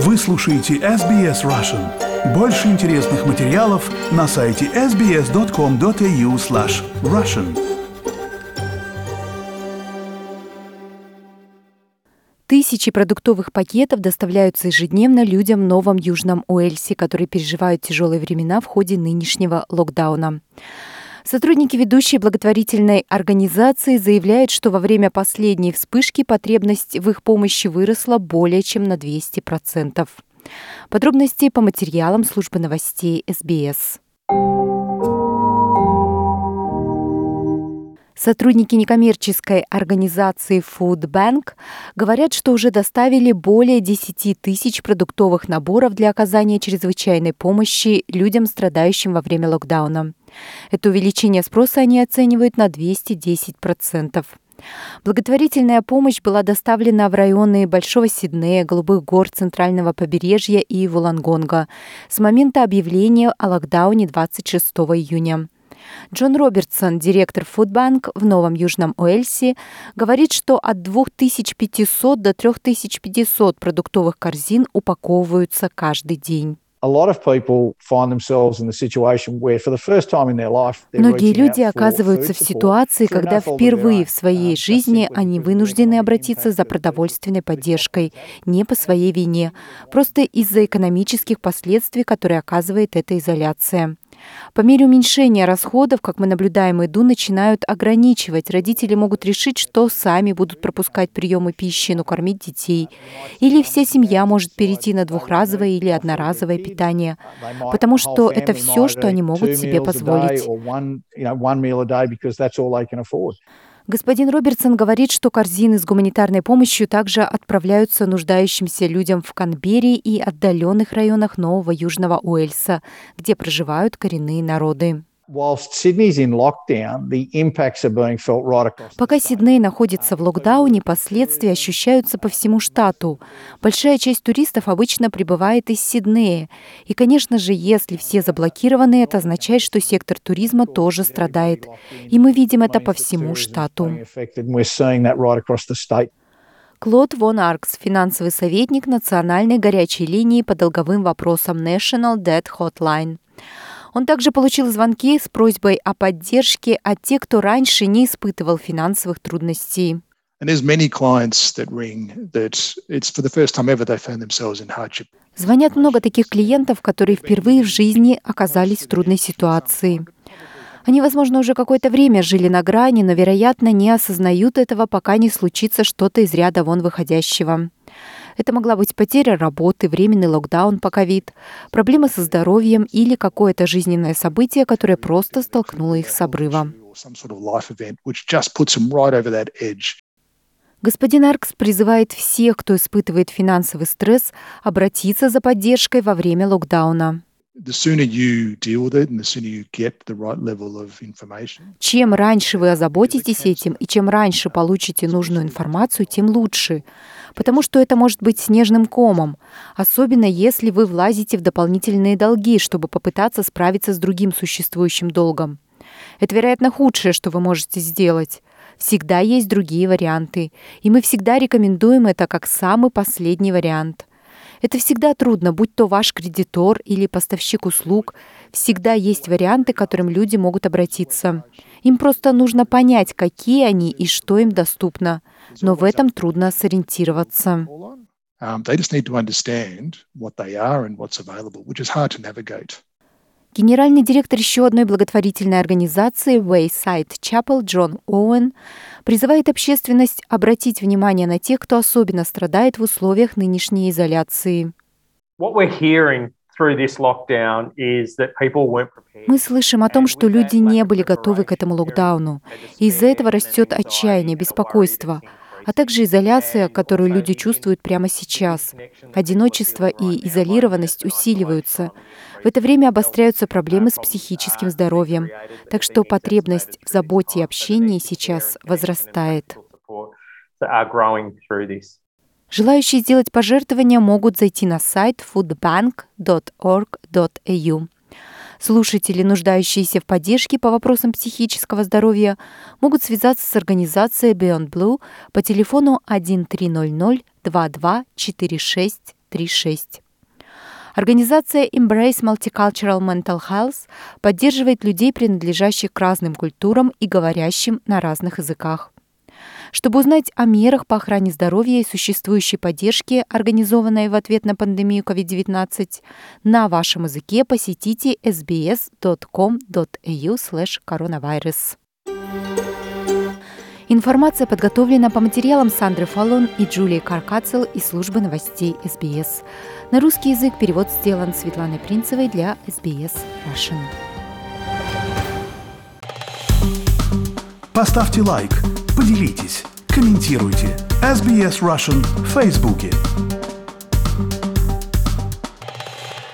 Вы слушаете SBS Russian. Больше интересных материалов на сайте sbs.com.au/russian. Тысячи продуктовых пакетов доставляются ежедневно людям в Новом Южном Уэльсе, которые переживают тяжелые времена в ходе нынешнего локдауна. Сотрудники ведущей благотворительной организации заявляют, что во время последней вспышки потребность в их помощи выросла более чем на 200%. Подробности по материалам службы новостей СБС. Сотрудники некоммерческой организации Food Bank говорят, что уже доставили более 10 тысяч продуктовых наборов для оказания чрезвычайной помощи людям, страдающим во время локдауна. Это увеличение спроса они оценивают на 210%. Благотворительная помощь была доставлена в районы Большого Сиднея, Голубых гор, Центрального побережья и Вуллонгонга с момента объявления о локдауне 26 июня. Джон Робертсон, директор Food Bank в Новом Южном Уэльсе, говорит, что от 2500 до 3500 продуктовых корзин упаковываются каждый день. Многие люди оказываются в ситуации, когда впервые в своей жизни они вынуждены обратиться за продовольственной поддержкой не по своей вине, просто из-за экономических последствий, которые оказывает эта изоляция. По мере уменьшения расходов, как мы наблюдаем, еду начинают ограничивать. Родители могут решить, что сами будут пропускать приемы пищи, но кормить детей. Или вся семья может перейти на двухразовое или одноразовое питание, потому что это все, что они могут себе позволить. Господин Робертсон говорит, что корзины с гуманитарной помощью также отправляются нуждающимся людям в Канберре и отдаленных районах Нового Южного Уэльса, где проживают коренные народы. Пока Сидней находится в локдауне, последствия ощущаются по всему штату. Большая часть туристов обычно прибывает из Сиднея. И, конечно же, если все заблокированы, это означает, что сектор туризма тоже страдает. И мы видим это по всему штату. Клод Вон Аркс, финансовый советник Национальной горячей линии по долговым вопросам National Debt Hotline. Он также получил звонки с просьбой о поддержке от тех, кто раньше не испытывал финансовых трудностей. Звонят много таких клиентов, которые впервые в жизни оказались в трудной ситуации. Они, возможно, уже какое-то время жили на грани, но, вероятно, не осознают этого, пока не случится что-то из ряда вон выходящего. Это могла быть потеря работы, временный локдаун по ковид, проблемы со здоровьем или какое-то жизненное событие, которое просто столкнуло их с обрыва. Господин Аркс призывает всех, кто испытывает финансовый стресс, обратиться за поддержкой во время локдауна. Чем раньше вы озаботитесь этим и чем раньше получите нужную информацию, тем лучше. Потому что это может быть снежным комом, особенно если вы влазите в дополнительные долги, чтобы попытаться справиться с другим существующим долгом. Это, вероятно, худшее, что вы можете сделать. Всегда есть другие варианты, и мы всегда рекомендуем это как самый последний вариант. Это всегда трудно, будь то ваш кредитор или поставщик услуг. Всегда есть варианты, к которым люди могут обратиться. Им просто нужно понять, какие они и что им доступно. Но в этом трудно сориентироваться. Генеральный директор еще одной благотворительной организации Wayside Chapel Джон Оуэн призывает общественность обратить внимание на тех, кто особенно страдает в условиях нынешней изоляции. Мы слышим о том, что люди не были готовы к этому локдауну. И из-за этого растет отчаяние, беспокойство, а также изоляция, которую люди чувствуют прямо сейчас. Одиночество и изолированность усиливаются. В это время обостряются проблемы с психическим здоровьем. Так что потребность в заботе и общении сейчас возрастает. Желающие сделать пожертвования могут зайти на сайт foodbank.org.au. Слушатели, нуждающиеся в поддержке по вопросам психического здоровья, могут связаться с организацией Beyond Blue по телефону 1300 22 46 636. Организация Embrace Multicultural Mental Health поддерживает людей, принадлежащих к разным культурам и говорящим на разных языках. Чтобы узнать о мерах по охране здоровья и существующей поддержке, организованной в ответ на пандемию COVID-19, на вашем языке посетите sbs.com.au/coronavirus. Информация подготовлена по материалам Сандры Фаллон и Джулии Каркацел из службы новостей СБС. На русский язык перевод сделан Светланой Принцевой для SBS Russian. Поставьте лайк, поделитесь, комментируйте. SBS Russian в Фейсбуке.